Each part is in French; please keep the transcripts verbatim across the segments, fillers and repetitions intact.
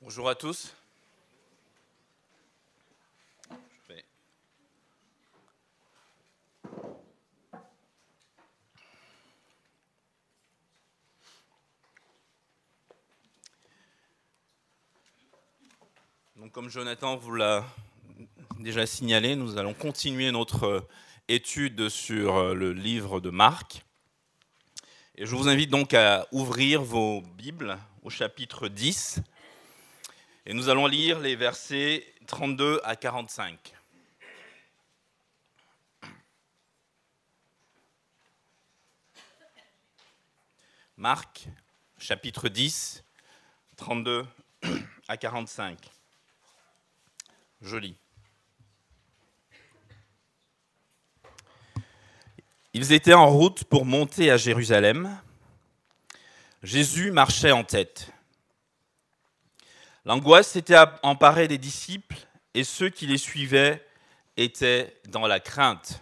Bonjour à tous. Je vais- Donc, comme Jonathan vous l'a déjà signalé, nous allons continuer notre étude sur le livre de Marc. Et je vous invite donc à ouvrir vos Bibles au chapitre dix. Et nous allons lire les versets trente-deux à quarante-cinq. Marc, chapitre dix, trente-deux à quarante-cinq. Je lis. Ils étaient en route pour monter à Jérusalem. Jésus marchait en tête. L'angoisse s'était emparée des disciples et ceux qui les suivaient étaient dans la crainte.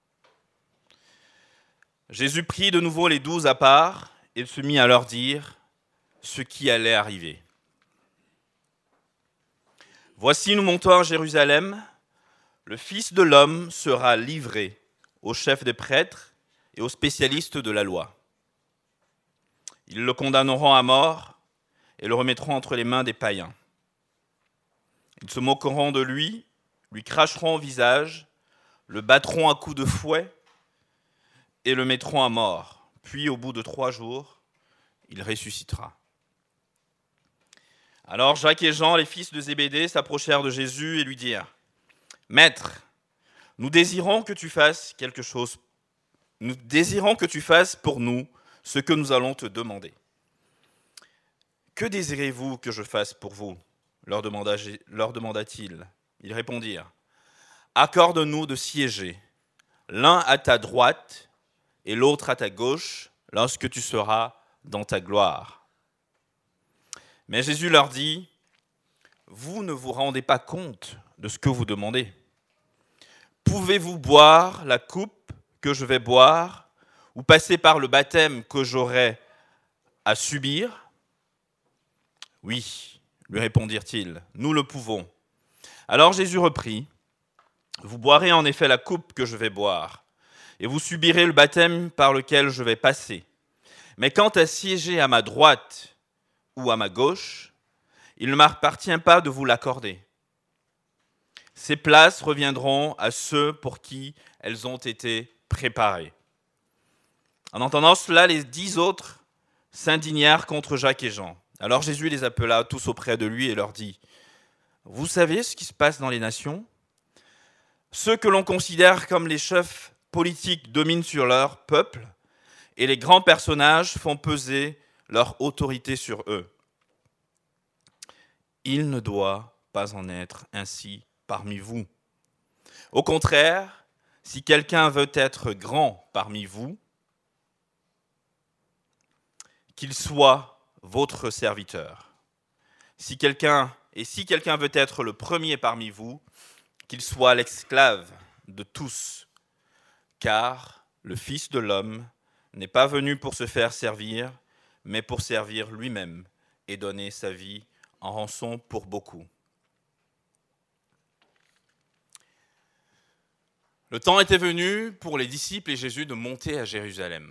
Jésus prit de nouveau les douze à part et se mit à leur dire ce qui allait arriver. « Voici, nous montons à Jérusalem. Le Fils de l'homme sera livré aux chefs des prêtres et aux spécialistes de la loi. Ils le condamneront à mort et le remettront entre les mains des païens. Ils se moqueront de lui, lui cracheront au visage, le battront à coups de fouet et le mettront à mort. Puis, au bout de trois jours, il ressuscitera. » Alors Jacques et Jean, les fils de Zébédée, s'approchèrent de Jésus et lui dirent : « Maître, nous désirons que tu fasses quelque chose. Nous désirons que tu fasses pour nous ce que nous allons te demander. » « Que désirez-vous que je fasse pour vous ? Leur demanda, leur demanda-t-il. Ils répondirent : « Accorde-nous de siéger, l'un à ta droite et l'autre à ta gauche, lorsque tu seras dans ta gloire. » Mais Jésus leur dit : « Vous ne vous rendez pas compte de ce que vous demandez. Pouvez-vous boire la coupe que je vais boire ou passer par le baptême que j'aurai à subir ? » « Oui, lui répondirent-ils, nous le pouvons. » Alors Jésus reprit : « Vous boirez en effet la coupe que je vais boire, et vous subirez le baptême par lequel je vais passer. Mais quant à siéger à ma droite ou à ma gauche, il ne m'appartient pas de vous l'accorder. Ces places reviendront à ceux pour qui elles ont été préparées. » En entendant cela, les dix autres s'indignèrent contre Jacques et Jean. Alors Jésus les appela tous auprès de lui et leur dit : « Vous savez ce qui se passe dans les nations ? Ceux que l'on considère comme les chefs politiques dominent sur leur peuple, et les grands personnages font peser leur autorité sur eux. Il ne doit pas en être ainsi parmi vous. Au contraire, si quelqu'un veut être grand parmi vous, qu'il soit votre serviteur. Si quelqu'un, et si quelqu'un veut être le premier parmi vous, qu'il soit l'esclave de tous. Car le Fils de l'homme n'est pas venu pour se faire servir, mais pour servir lui-même et donner sa vie en rançon pour beaucoup. » Le temps était venu pour les disciples et Jésus de monter à Jérusalem.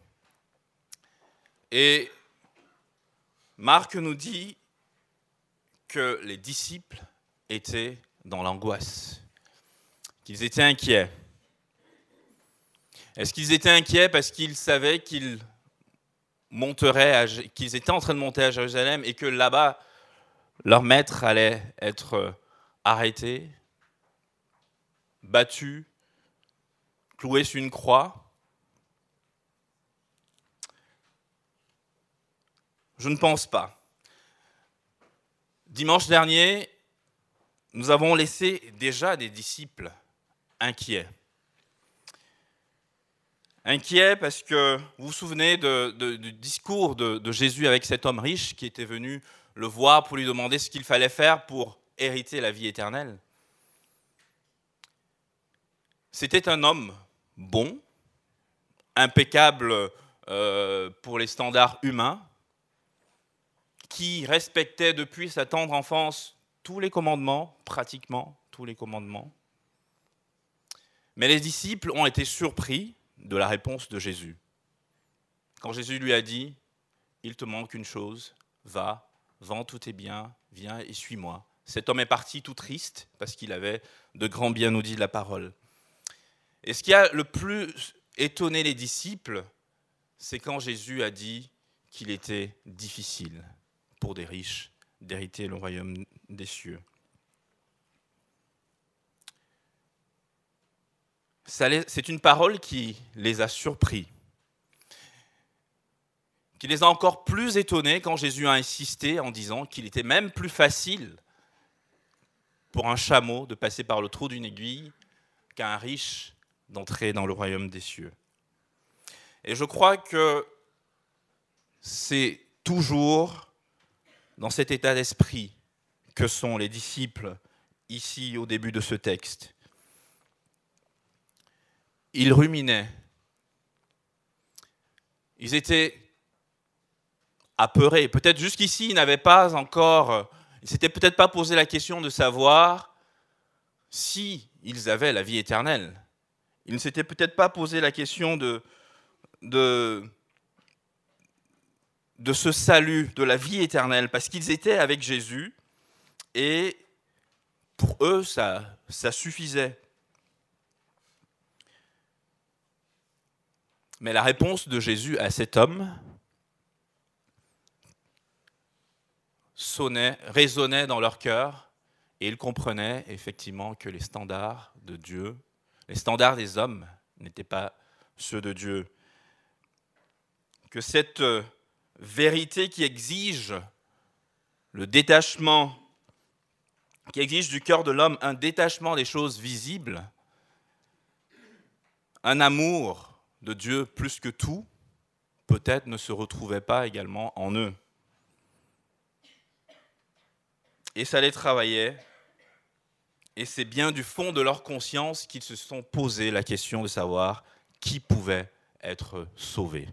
Et Marc nous dit que les disciples étaient dans l'angoisse, qu'ils étaient inquiets. Est-ce qu'ils étaient inquiets parce qu'ils savaient qu'ils monteraient, à, qu'ils étaient en train de monter à Jérusalem et que là-bas, leur maître allait être arrêté, battu, cloué sur une croix ? Je ne pense pas. Dimanche dernier, nous avons laissé déjà des disciples inquiets. Inquiets parce que vous vous souvenez de, de, du discours de, de Jésus avec cet homme riche qui était venu le voir pour lui demander ce qu'il fallait faire pour hériter la vie éternelle. C'était un homme bon, impeccable euh, pour les standards humains, qui respectait depuis sa tendre enfance tous les commandements, pratiquement tous les commandements. Mais les disciples ont été surpris de la réponse de Jésus. Quand Jésus lui a dit « Il te manque une chose, va, vends tous tes biens, viens et suis-moi ». Cet homme est parti tout triste parce qu'il avait de grands biens, nous dit la parole. Et ce qui a le plus étonné les disciples, c'est quand Jésus a dit qu'il était difficile pour des riches d'hériter le royaume des cieux. C'est une parole qui les a surpris, qui les a encore plus étonnés quand Jésus a insisté en disant qu'il était même plus facile pour un chameau de passer par le trou d'une aiguille qu'un riche d'entrer dans le royaume des cieux. Et je crois que c'est toujours dans cet état d'esprit que sont les disciples ici au début de ce texte. Ils ruminaient. Ils étaient apeurés. Peut-être jusqu'ici, ils n'avaient pas encore, ils ne s'étaient peut-être pas posé la question de savoir si ils avaient la vie éternelle. Ils ne s'étaient peut-être pas posé la question de, de, de ce salut, de la vie éternelle, parce qu'ils étaient avec Jésus et pour eux, ça, ça suffisait. Mais la réponse de Jésus à cet homme sonnait, résonnait dans leur cœur et ils comprenaient effectivement que les standards de Dieu, les standards des hommes n'étaient pas ceux de Dieu. Que cette vérité qui exige le détachement, qui exige du cœur de l'homme un détachement des choses visibles, un amour de Dieu plus que tout, peut-être ne se retrouvait pas également en eux. Et ça les travaillait, et c'est bien du fond de leur conscience qu'ils se sont posé la question de savoir qui pouvait être sauvé.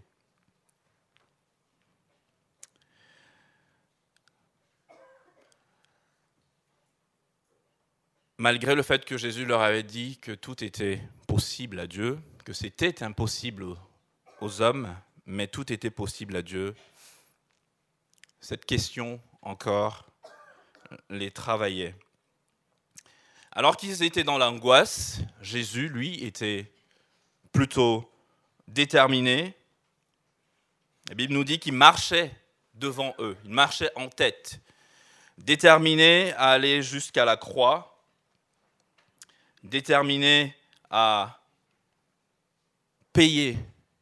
Malgré le fait que Jésus leur avait dit que tout était possible à Dieu, que c'était impossible aux hommes, mais tout était possible à Dieu, cette question encore les travaillait. Alors qu'ils étaient dans l'angoisse, Jésus, lui, était plutôt déterminé. La Bible nous dit qu'il marchait devant eux, il marchait en tête, déterminé à aller jusqu'à la croix, déterminé à payer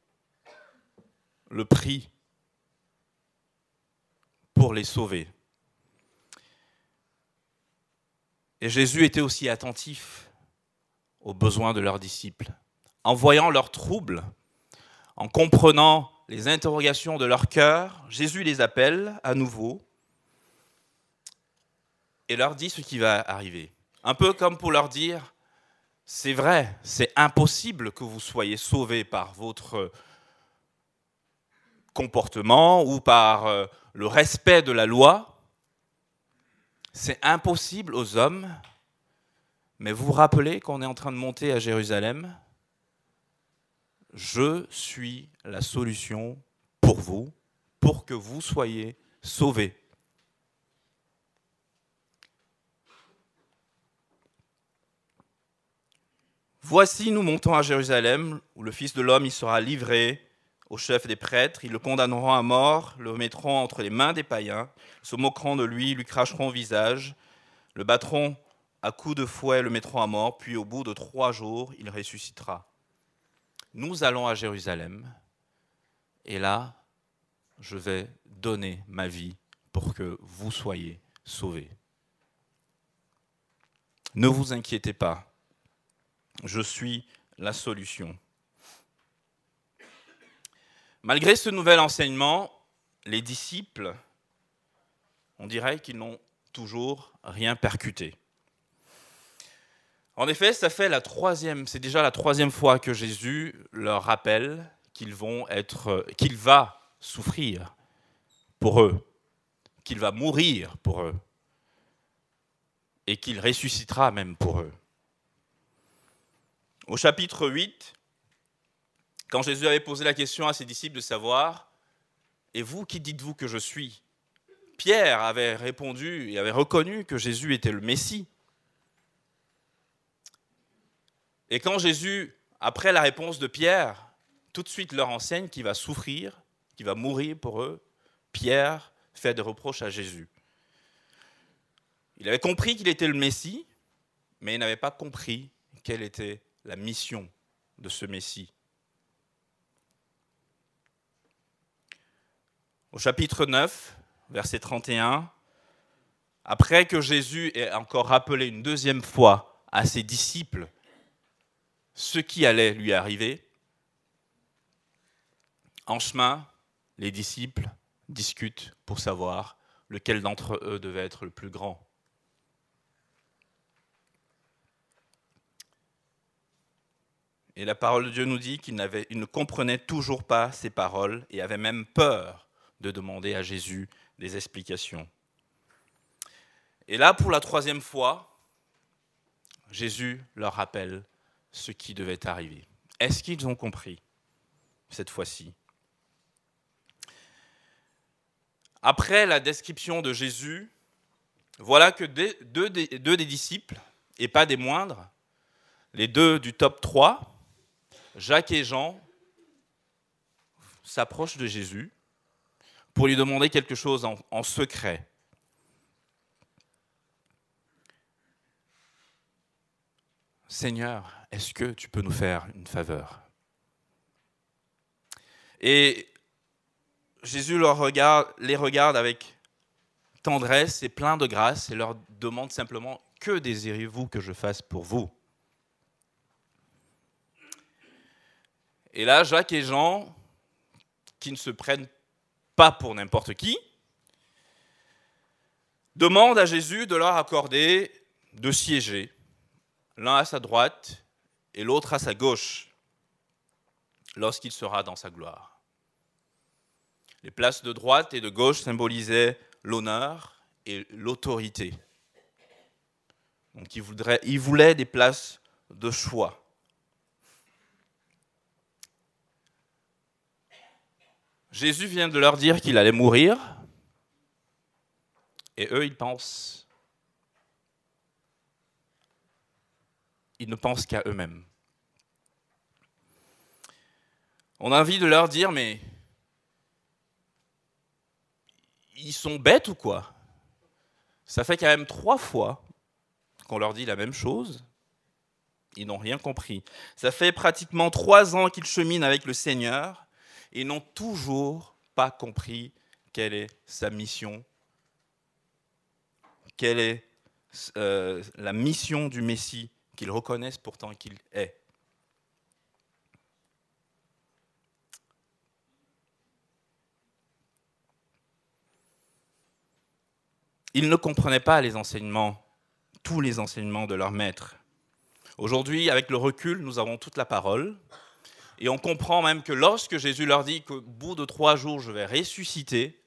le prix pour les sauver. Et Jésus était aussi attentif aux besoins de leurs disciples. En voyant leurs troubles, en comprenant les interrogations de leur cœur, Jésus les appelle à nouveau et leur dit ce qui va arriver. Un peu comme pour leur dire, c'est vrai, c'est impossible que vous soyez sauvés par votre comportement ou par le respect de la loi. C'est impossible aux hommes, mais vous vous rappelez qu'on est en train de monter à Jérusalem ? Je suis la solution pour vous, pour que vous soyez sauvés. Voici, nous montons à Jérusalem, où le Fils de l'homme y sera livré au chef des prêtres. Ils le condamneront à mort, le mettront entre les mains des païens, se moqueront de lui, lui cracheront au visage, le battront à coups de fouet, le mettront à mort, puis au bout de trois jours, il ressuscitera. Nous allons à Jérusalem, et là, je vais donner ma vie pour que vous soyez sauvés. Ne vous inquiétez pas. Je suis la solution. Malgré ce nouvel enseignement, les disciples, on dirait qu'ils n'ont toujours rien percuté. En effet, ça fait la troisième, c'est déjà la troisième fois que Jésus leur rappelle qu'ils vont être, qu'il va souffrir pour eux, qu'il va mourir pour eux et qu'il ressuscitera même pour eux. Au chapitre huit, quand Jésus avait posé la question à ses disciples de savoir « Et vous, qui dites-vous que je suis ?» Pierre avait répondu et avait reconnu que Jésus était le Messie. Et quand Jésus, après la réponse de Pierre, tout de suite leur enseigne qu'il va souffrir, qu'il va mourir pour eux, Pierre fait des reproches à Jésus. Il avait compris qu'il était le Messie, mais il n'avait pas compris quelle était la mission de ce Messie. Au chapitre neuf, verset trente et un, après que Jésus ait encore rappelé une deuxième fois à ses disciples ce qui allait lui arriver, en chemin, les disciples discutent pour savoir lequel d'entre eux devait être le plus grand. Et la parole de Dieu nous dit qu'il n'avait, il ne comprenait toujours pas ces paroles et avait même peur de demander à Jésus des explications. Et là, pour la troisième fois, Jésus leur rappelle ce qui devait arriver. Est-ce qu'ils ont compris cette fois-ci ? Après la description de Jésus, voilà que deux des, deux des disciples, et pas des moindres, les deux du top trois, Jacques et Jean, s'approchent de Jésus pour lui demander quelque chose en, en secret. Seigneur, est-ce que tu peux nous faire une faveur ? Et Jésus leur regarde, les regarde avec tendresse et plein de grâce et leur demande simplement « Que désirez-vous que je fasse pour vous ?» Et là, Jacques et Jean, qui ne se prennent pas pour n'importe qui, demandent à Jésus de leur accorder de siéger, l'un à sa droite et l'autre à sa gauche, lorsqu'il sera dans sa gloire. Les places de droite et de gauche symbolisaient l'honneur et l'autorité. Donc il voudrait, il voulait des places de choix. Jésus vient de leur dire qu'il allait mourir, et eux, ils pensent, ils ne pensent qu'à eux-mêmes. On a envie de leur dire, mais ils sont bêtes ou quoi ? Ça fait quand même trois fois qu'on leur dit la même chose. Ils n'ont rien compris. Ça fait pratiquement trois ans qu'ils cheminent avec le Seigneur et n'ont toujours pas compris quelle est sa mission, quelle est euh, la mission du Messie qu'ils reconnaissent pourtant qu'il est. Ils ne comprenaient pas les enseignements, tous les enseignements de leur maître. Aujourd'hui, avec le recul, nous avons toute la parole. Et on comprend même que lorsque Jésus leur dit qu'au bout de trois jours, je vais ressusciter,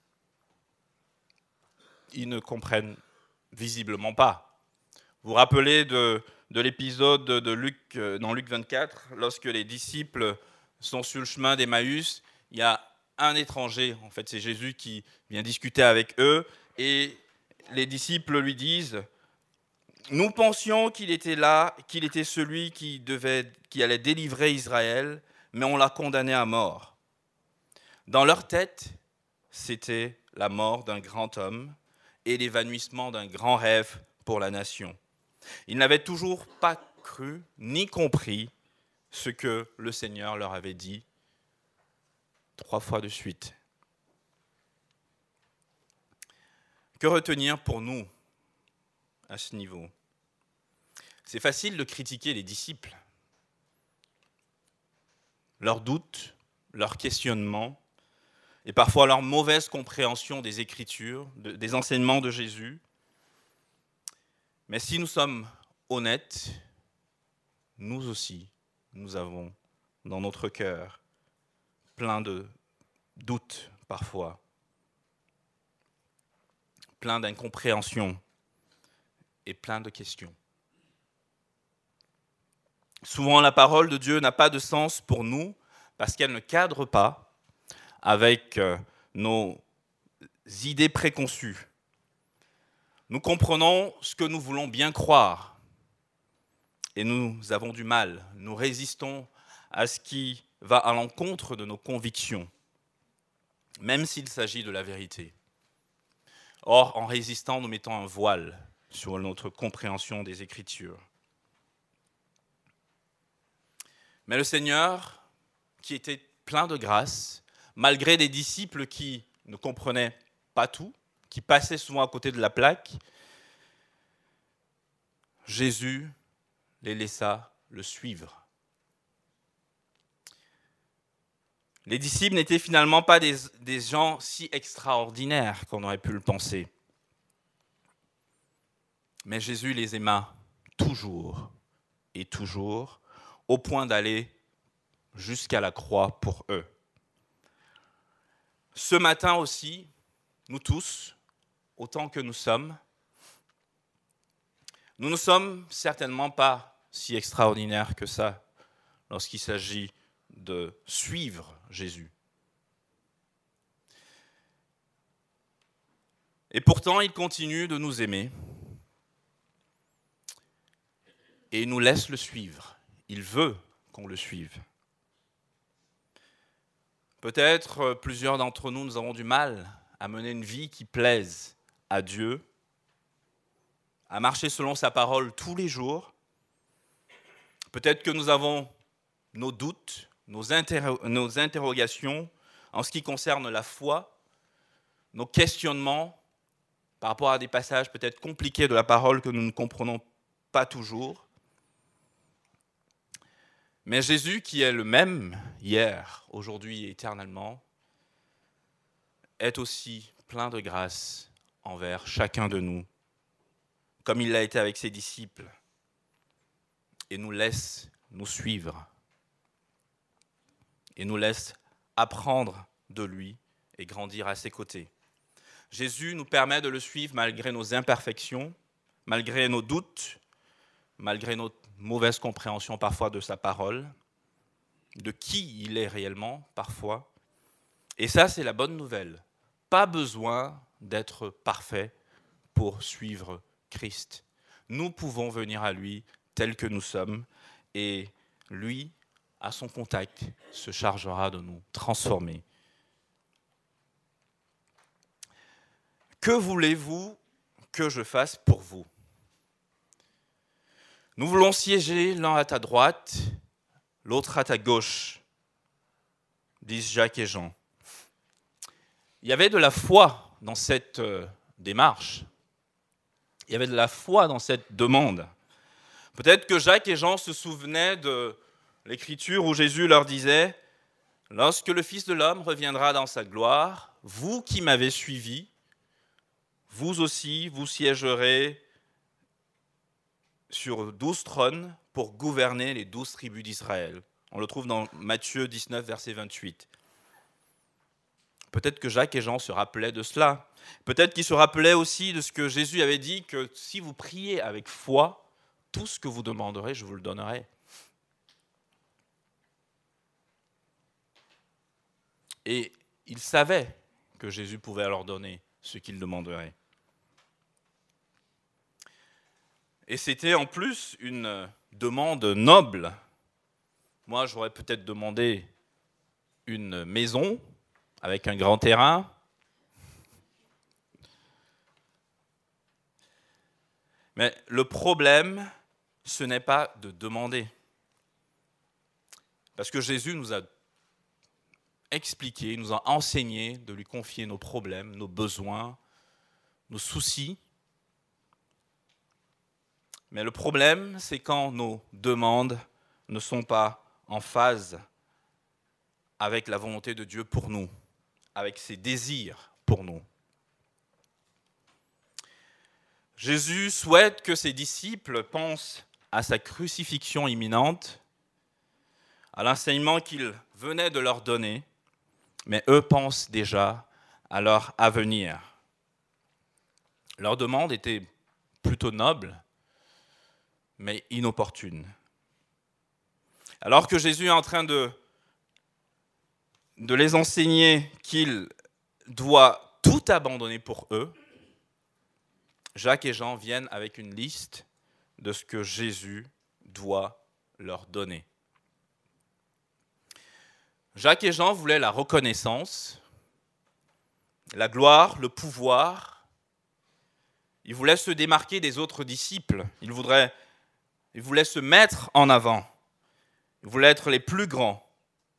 ils ne comprennent visiblement pas. Vous vous rappelez de, de l'épisode de Luc, dans Luc vingt-quatre, lorsque les disciples sont sur le chemin d'Emmaüs, il y a un étranger, en fait c'est Jésus qui vient discuter avec eux, et les disciples lui disent « Nous pensions qu'il était là, qu'il était celui qui, devait, qui allait délivrer Israël, mais on l'a condamné à mort. » Dans leur tête, c'était la mort d'un grand homme et l'évanouissement d'un grand rêve pour la nation. Ils n'avaient toujours pas cru ni compris ce que le Seigneur leur avait dit trois fois de suite. Que retenir pour nous à ce niveau ? C'est facile de critiquer les disciples, leurs doutes, leurs questionnements, et parfois leur mauvaise compréhension des Écritures, de, des enseignements de Jésus. Mais si nous sommes honnêtes, nous aussi, nous avons dans notre cœur plein de doutes parfois. plein d'incompréhension et plein de questions. Souvent, la parole de Dieu n'a pas de sens pour nous parce qu'elle ne cadre pas avec nos idées préconçues. Nous comprenons ce que nous voulons bien croire et nous avons du mal. Nous résistons à ce qui va à l'encontre de nos convictions, même s'il s'agit de la vérité. Or, en résistant, nous mettons un voile sur notre compréhension des Écritures. Mais le Seigneur, qui était plein de grâce, malgré des disciples qui ne comprenaient pas tout, qui passaient souvent à côté de la plaque, Jésus les laissa le suivre. Les disciples n'étaient finalement pas des, des gens si extraordinaires qu'on aurait pu le penser. Mais Jésus les aima toujours et toujours, au point d'aller jusqu'à la croix pour eux. Ce matin aussi, nous tous, autant que nous sommes, nous ne sommes certainement pas si extraordinaires que ça lorsqu'il s'agit de suivre Jésus. Et pourtant, il continue de nous aimer et il nous laisse le suivre. Il veut qu'on le suive. Peut-être plusieurs d'entre nous, nous avons du mal à mener une vie qui plaise à Dieu, à marcher selon sa parole tous les jours. Peut-être que nous avons nos doutes, nos, interro- nos interrogations en ce qui concerne la foi, nos questionnements par rapport à des passages peut-être compliqués de la parole que nous ne comprenons pas toujours. Mais Jésus, qui est le même hier, aujourd'hui et éternellement, est aussi plein de grâce envers chacun de nous, comme il l'a été avec ses disciples, et nous laisse nous suivre, et nous laisse apprendre de lui et grandir à ses côtés. Jésus nous permet de le suivre malgré nos imperfections, malgré nos doutes, malgré notre mauvaise compréhension parfois de sa parole, de qui il est réellement parfois. Et ça, c'est la bonne nouvelle. Pas besoin d'être parfait pour suivre Christ. Nous pouvons venir à lui tels que nous sommes et lui, à son contact, se chargera de nous transformer. Que voulez-vous que je fasse pour vous ? Nous voulons siéger l'un à ta droite, l'autre à ta gauche, disent Jacques et Jean. Il y avait de la foi dans cette démarche. Il y avait de la foi dans cette demande. Peut-être que Jacques et Jean se souvenaient de l'Écriture où Jésus leur disait « Lorsque le Fils de l'homme reviendra dans sa gloire, vous qui m'avez suivi, vous aussi, vous siégerez sur douze trônes pour gouverner les douze tribus d'Israël. » On le trouve dans Matthieu dix-neuf, verset vingt-huit. Peut-être que Jacques et Jean se rappelaient de cela. Peut-être qu'ils se rappelaient aussi de ce que Jésus avait dit, que si vous priez avec foi, tout ce que vous demanderez, je vous le donnerai. Et ils savaient que Jésus pouvait leur donner ce qu'ils demanderaient. Et c'était en plus une demande noble. Moi, j'aurais peut-être demandé une maison avec un grand terrain. Mais le problème, ce n'est pas de demander. Parce que Jésus nous a expliqué, nous a enseigné de lui confier nos problèmes, nos besoins, nos soucis. Mais le problème, c'est quand nos demandes ne sont pas en phase avec la volonté de Dieu pour nous, avec ses désirs pour nous. Jésus souhaite que ses disciples pensent à sa crucifixion imminente, à l'enseignement qu'il venait de leur donner, mais eux pensent déjà à leur avenir. Leur demande était plutôt noble, mais inopportune. Alors que Jésus est en train de, de les enseigner qu'il doit tout abandonner pour eux, Jacques et Jean viennent avec une liste de ce que Jésus doit leur donner. Jacques et Jean voulaient la reconnaissance, la gloire, le pouvoir. Ils voulaient se démarquer des autres disciples. Ils, voudraient, ils voulaient se mettre en avant. Ils voulaient être les plus grands.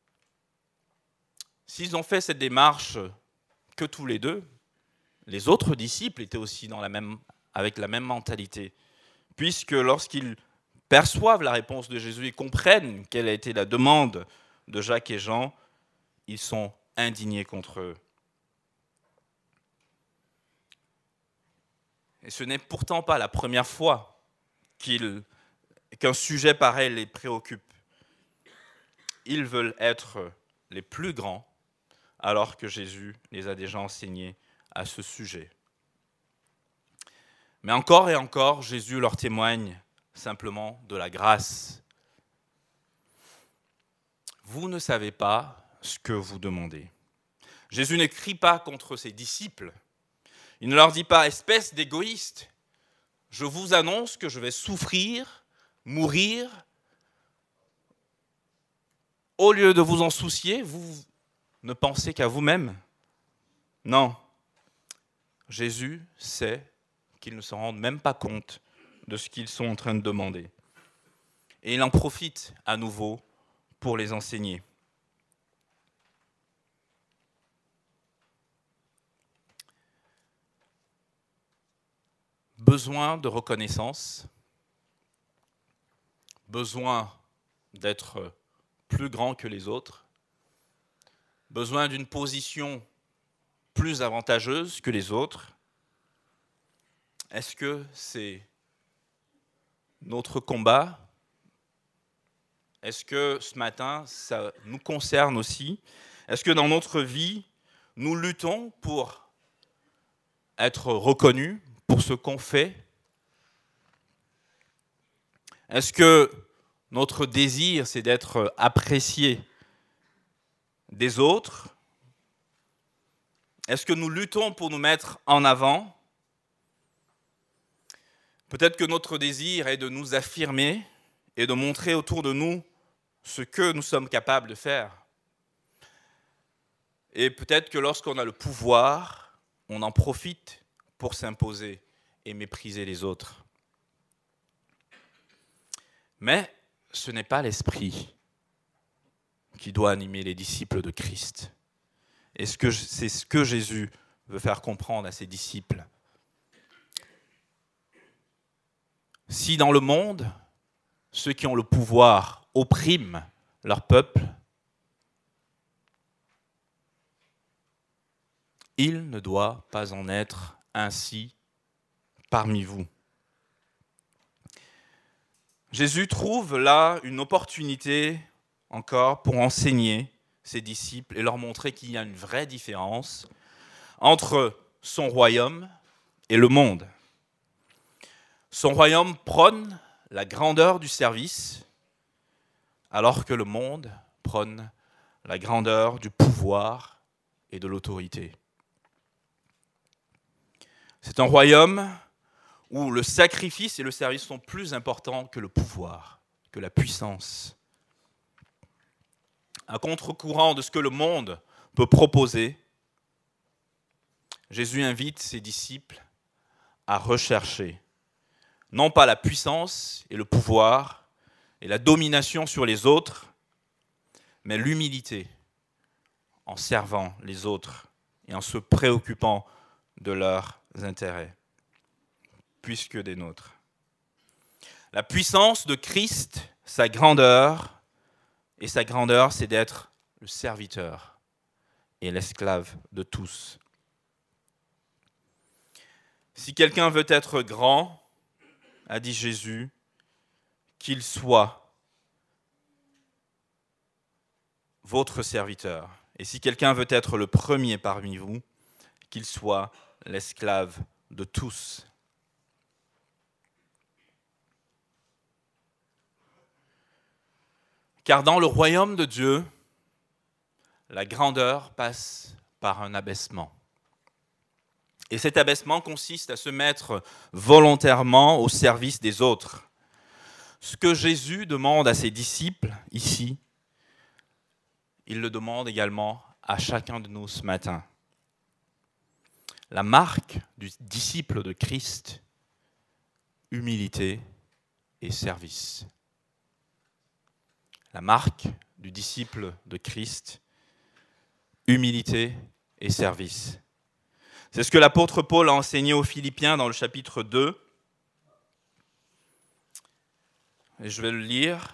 S'ils ont fait cette démarche que tous les deux, les autres disciples étaient aussi dans la même, avec la même mentalité. Puisque lorsqu'ils perçoivent la réponse de Jésus et comprennent quelle a été la demande de Jacques et Jean, ils sont indignés contre eux. Et ce n'est pourtant pas la première fois qu'ils, qu'un sujet pareil les préoccupe. Ils veulent être les plus grands, alors que Jésus les a déjà enseignés à ce sujet. Mais encore et encore, Jésus leur témoigne simplement de la grâce. Vous ne savez pas ce que vous demandez. Jésus ne crie pas contre ses disciples. Il ne leur dit pas « espèce d'égoïste, je vous annonce que je vais souffrir, mourir. Au lieu de vous en soucier, vous ne pensez qu'à vous-même. » Non. Jésus sait qu'ils ne se rendent même pas compte de ce qu'ils sont en train de demander. Et il en profite à nouveau pour les enseigner. Besoin de reconnaissance, besoin d'être plus grand que les autres, besoin d'une position plus avantageuse que les autres. Est-ce que c'est notre combat? Est-ce que ce matin, ça nous concerne aussi? Est-ce que dans notre vie, nous luttons pour être reconnus pour ce qu'on fait? Est-ce que notre désir, c'est d'être apprécié des autres? Est-ce que nous luttons pour nous mettre en avant? Peut-être que notre désir est de nous affirmer et de montrer autour de nous ce que nous sommes capables de faire. Et peut-être que lorsqu'on a le pouvoir, on en profite pour s'imposer et mépriser les autres. Mais ce n'est pas l'esprit qui doit animer les disciples de Christ. Et c'est ce que Jésus veut faire comprendre à ses disciples. Si dans le monde, ceux qui ont le pouvoir oppriment leur peuple, il ne doit pas en être ainsi parmi vous. Jésus trouve là une opportunité encore pour enseigner ses disciples et leur montrer qu'il y a une vraie différence entre son royaume et le monde. Son royaume prône la grandeur du service, alors que le monde prône la grandeur du pouvoir et de l'autorité. C'est un royaume où le sacrifice et le service sont plus importants que le pouvoir, que la puissance. À contre-courant de ce que le monde peut proposer, Jésus invite ses disciples à rechercher non pas la puissance et le pouvoir et la domination sur les autres, mais l'humilité en servant les autres et en se préoccupant de leurs intérêts, plus que des nôtres. La puissance de Christ, sa grandeur, et sa grandeur, c'est d'être le serviteur et l'esclave de tous. Si quelqu'un veut être grand, a dit Jésus, qu'il soit votre serviteur. Et si quelqu'un veut être le premier parmi vous, qu'il soit l'esclave de tous. Car dans le royaume de Dieu, la grandeur passe par un abaissement. Et cet abaissement consiste à se mettre volontairement au service des autres. Ce que Jésus demande à ses disciples ici, il le demande également à chacun de nous ce matin. La marque du disciple de Christ, humilité et service. La marque du disciple de Christ, humilité et service. C'est ce que l'apôtre Paul a enseigné aux Philippiens dans le chapitre deux. Et je vais le lire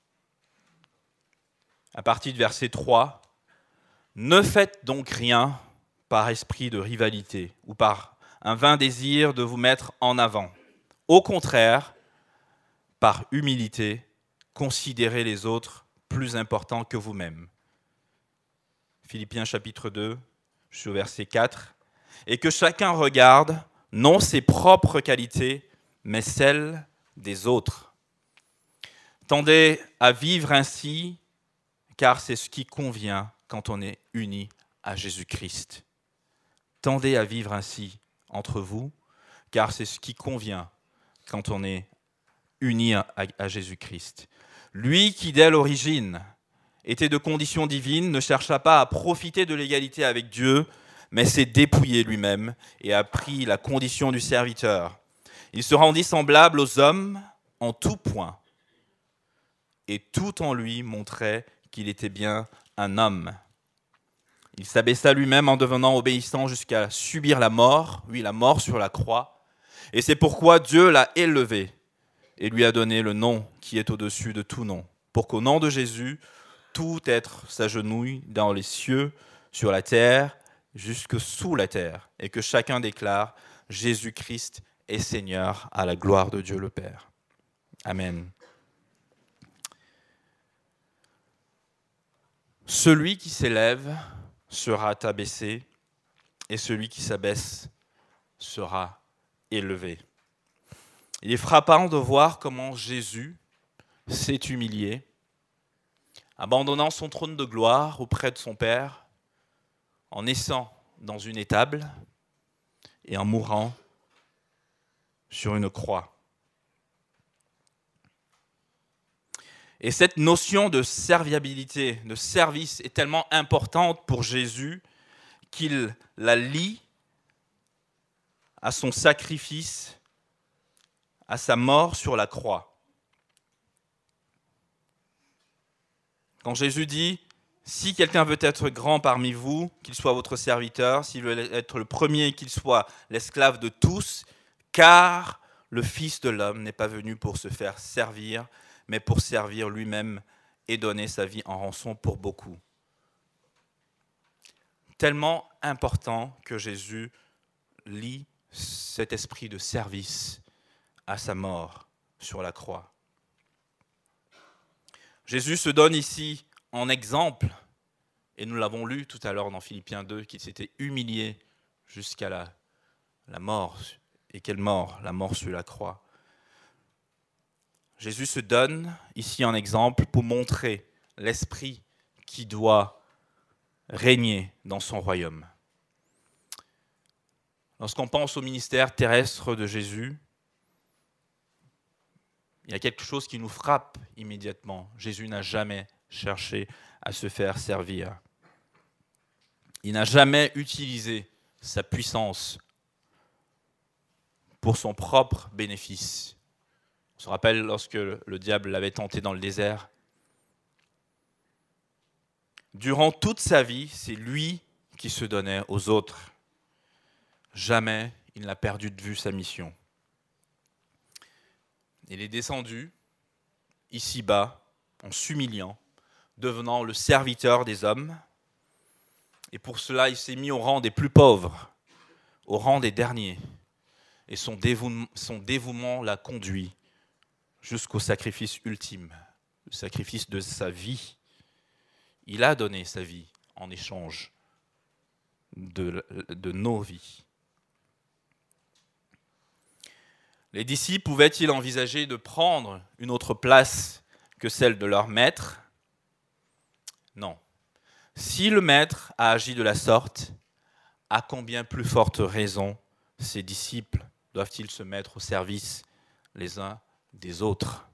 à partir du verset trois. « Ne faites donc rien par esprit de rivalité ou par un vain désir de vous mettre en avant. Au contraire, par humilité, considérez les autres plus importants que vous-même. » Philippiens chapitre deux, je suis au verset quatre. « Et que chacun regarde non ses propres qualités, mais celles des autres. Tendez à vivre ainsi, car c'est ce qui convient quand on est uni à Jésus-Christ. » Tendez à vivre ainsi entre vous, car c'est ce qui convient quand on est uni à, à Jésus-Christ. Lui qui, dès l'origine, était de condition divine, ne chercha pas à profiter de l'égalité avec Dieu, mais s'est dépouillé lui-même et a pris la condition du serviteur. Il se rendit semblable aux hommes en tout point, et tout en lui montrait qu'il était bien un homme. Il s'abaissa lui-même en devenant obéissant jusqu'à subir la mort, oui, la mort sur la croix. Et c'est pourquoi Dieu l'a élevé et lui a donné le nom qui est au-dessus de tout nom, pour qu'au nom de Jésus, tout être s'agenouille dans les cieux, sur la terre, jusque sous la terre, et que chacun déclare « Jésus-Christ est Seigneur à la gloire de Dieu le Père. » Amen. Celui qui s'élève sera abaissé, et celui qui s'abaisse sera élevé. Il est frappant de voir comment Jésus s'est humilié, abandonnant son trône de gloire auprès de son Père, en naissant dans une étable et en mourant sur une croix. Et cette notion de serviabilité, de service, est tellement importante pour Jésus qu'il la lie à son sacrifice, à sa mort sur la croix. Quand Jésus dit « Si quelqu'un veut être grand parmi vous, qu'il soit votre serviteur, s'il veut être le premier, qu'il soit l'esclave de tous, car le Fils de l'homme n'est pas venu pour se faire servir, mais pour servir lui-même et donner sa vie en rançon pour beaucoup. » Tellement important que Jésus lie cet esprit de service à sa mort sur la croix. Jésus se donne ici en exemple, et nous l'avons lu tout à l'heure dans Philippiens deux, qu'il s'était humilié jusqu'à la, la mort. Et quelle mort? La mort sur la croix. Jésus se donne ici en exemple pour montrer l'esprit qui doit régner dans son royaume. Lorsqu'on pense au ministère terrestre de Jésus, il y a quelque chose qui nous frappe immédiatement. Jésus n'a jamais cherché à se faire servir. Il n'a jamais utilisé sa puissance pour son propre bénéfice. On se rappelle lorsque le diable l'avait tenté dans le désert. Durant toute sa vie, c'est lui qui se donnait aux autres. Jamais il n'a perdu de vue sa mission. Il est descendu ici-bas en s'humiliant, devenant le serviteur des hommes. Et pour cela, il s'est mis au rang des plus pauvres, au rang des derniers. Et son dévouement, son dévouement l'a conduit jusqu'au sacrifice ultime, le sacrifice de sa vie. Il a donné sa vie en échange de, de nos vies. Les disciples pouvaient-ils envisager de prendre une autre place que celle de leur maître? Non. Si le maître a agi de la sorte, à combien plus forte raison ses disciples doivent-ils se mettre au service les uns des autres?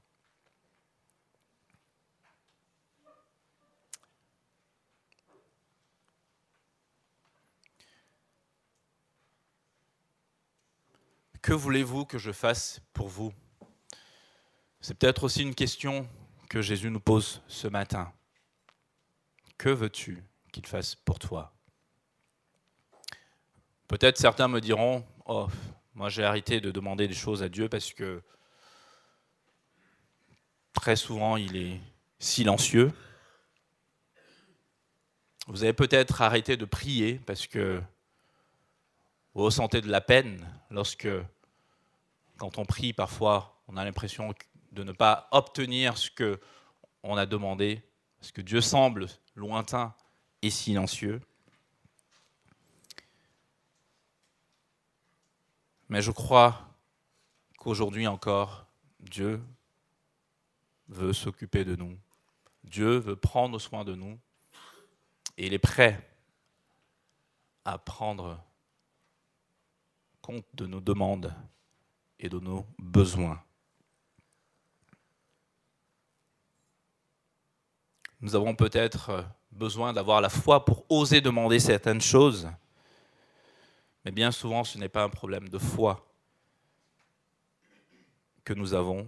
Que voulez-vous que je fasse pour vous? C'est peut-être aussi une question que Jésus nous pose ce matin. Que veux-tu qu'il fasse pour toi? Peut-être certains me diront, oh, moi j'ai arrêté de demander des choses à Dieu parce que très souvent il est silencieux. Vous avez peut-être arrêté de prier parce que vous ressentez de la peine lorsque, quand on prie, parfois on a l'impression de ne pas obtenir ce qu'on a demandé, parce que Dieu semble lointain et silencieux. Mais je crois qu'aujourd'hui encore, Dieu veut s'occuper de nous. Dieu veut prendre soin de nous. Et il est prêt à prendre compte de nos demandes et de nos besoins. Nous avons peut-être besoin d'avoir la foi pour oser demander certaines choses, mais bien souvent ce n'est pas un problème de foi que nous avons,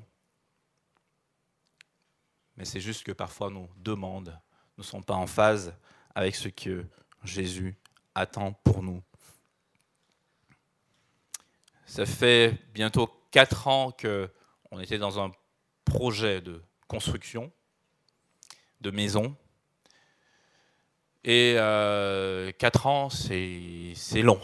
mais c'est juste que parfois nos demandes ne sont pas en phase avec ce que Jésus attend pour nous. Ça fait bientôt quatre ans qu'on était dans un projet de construction de maison. Et euh, quatre ans, c'est, c'est long.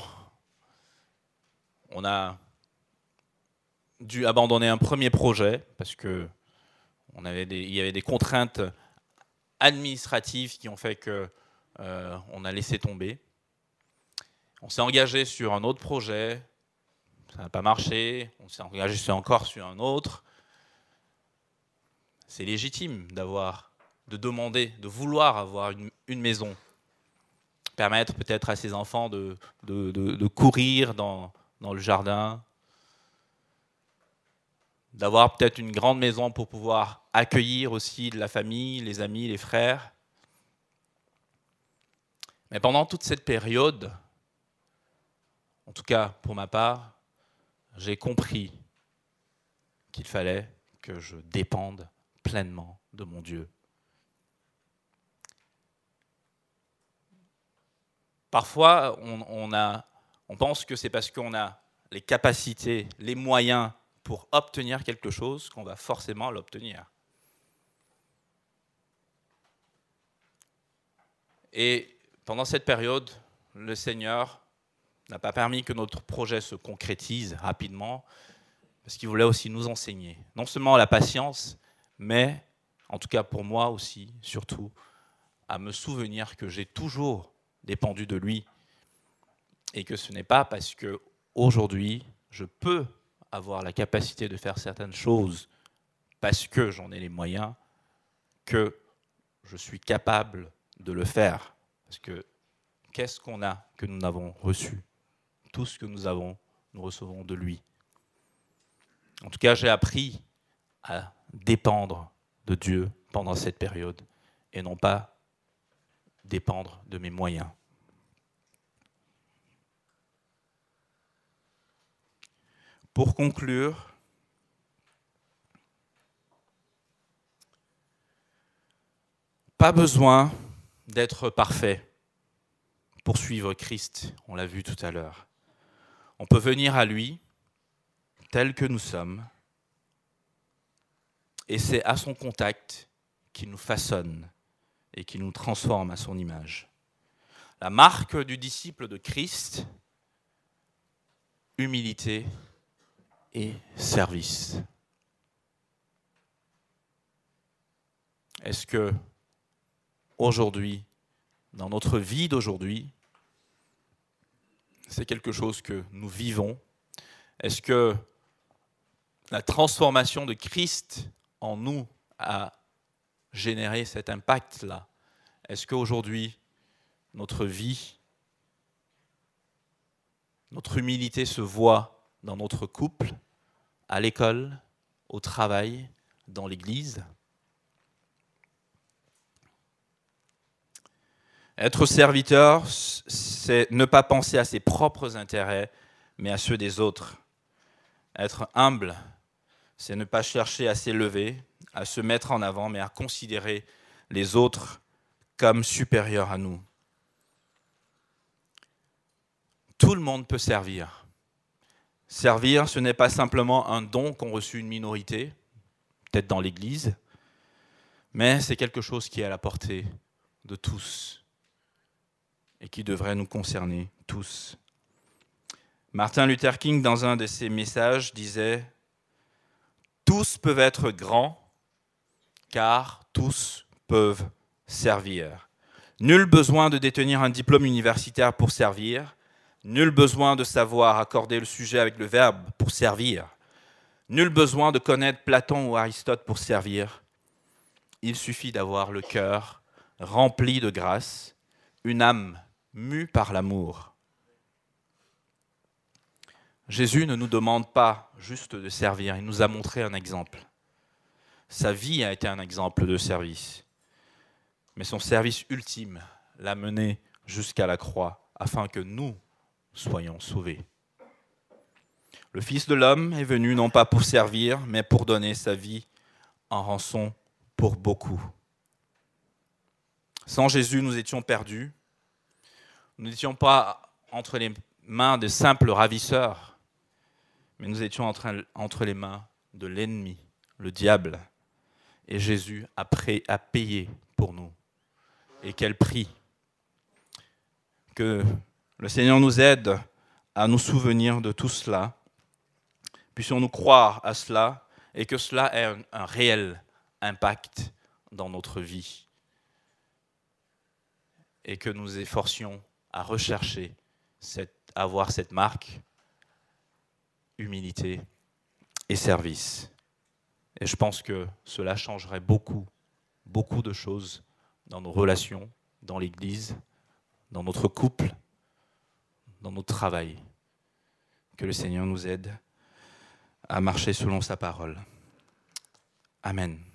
On a dû abandonner un premier projet parce que on avait des, il y avait des contraintes administratives qui ont fait que euh, on a laissé tomber. On s'est engagé sur un autre projet. Ça n'a pas marché, on s'est engagé encore sur un autre. C'est légitime d'avoir, de demander, de vouloir avoir une, une maison. Permettre peut-être à ses enfants de, de, de, de courir dans, dans le jardin. D'avoir peut-être une grande maison pour pouvoir accueillir aussi de la famille, les amis, les frères. Mais pendant toute cette période, en tout cas pour ma part, j'ai compris qu'il fallait que je dépende pleinement de mon Dieu. Parfois, on, on, a, on pense que c'est parce qu'on a les capacités, les moyens pour obtenir quelque chose qu'on va forcément l'obtenir. Et pendant cette période, le Seigneur n'a pas permis que notre projet se concrétise rapidement, parce qu'il voulait aussi nous enseigner, non seulement la patience, mais, en tout cas pour moi aussi, surtout, à me souvenir que j'ai toujours dépendu de lui, et que ce n'est pas parce qu'aujourd'hui, je peux avoir la capacité de faire certaines choses, parce que j'en ai les moyens, que je suis capable de le faire. Parce que qu'est-ce qu'on a que nous n'avons reçu? Tout ce que nous avons, nous recevons de lui. En tout cas, j'ai appris à dépendre de Dieu pendant cette période et non pas dépendre de mes moyens. Pour conclure, pas besoin d'être parfait pour suivre Christ, on l'a vu tout à l'heure. On peut venir à lui tel que nous sommes, et c'est à son contact qu'il nous façonne et qu'il nous transforme à son image. La marque du disciple de Christ, humilité et service. Est-ce que aujourd'hui, dans notre vie d'aujourd'hui, c'est quelque chose que nous vivons? Est-ce que la transformation de Christ en nous a généré cet impact-là? Est-ce qu'aujourd'hui, notre vie, notre humilité se voit dans notre couple, à l'école, au travail, dans l'Église? Être serviteur, c'est ne pas penser à ses propres intérêts, mais à ceux des autres. Être humble, c'est ne pas chercher à s'élever, à se mettre en avant, mais à considérer les autres comme supérieurs à nous. Tout le monde peut servir. Servir, ce n'est pas simplement un don qu'ont reçu une minorité, peut-être dans l'Église, mais c'est quelque chose qui est à la portée de tous et qui devrait nous concerner tous. Martin Luther King, dans un de ses messages, disait « Tous peuvent être grands, car tous peuvent servir. Nul besoin de détenir un diplôme universitaire pour servir. Nul besoin de savoir accorder le sujet avec le verbe pour servir. Nul besoin de connaître Platon ou Aristote pour servir. Il suffit d'avoir le cœur rempli de grâce, une âme mue par l'amour. » Jésus ne nous demande pas juste de servir, il nous a montré un exemple. Sa vie a été un exemple de service. Mais son service ultime l'a mené jusqu'à la croix, afin que nous soyons sauvés. Le Fils de l'homme est venu non pas pour servir, mais pour donner sa vie en rançon pour beaucoup. Sans Jésus, nous étions perdus. Nous n'étions pas entre les mains de simples ravisseurs, mais nous étions entre, entre les mains de l'ennemi, le diable. Et Jésus a, pré, a payé pour nous. Et quel prix! Que le Seigneur nous aide à nous souvenir de tout cela. Puissions-nous croire à cela et que cela ait un, un réel impact dans notre vie. Et que nous efforcions à rechercher, cette, à avoir cette marque, humilité et service. Et je pense que cela changerait beaucoup, beaucoup de choses dans nos relations, dans l'Église, dans notre couple, dans notre travail. Que le Seigneur nous aide à marcher selon sa parole. Amen.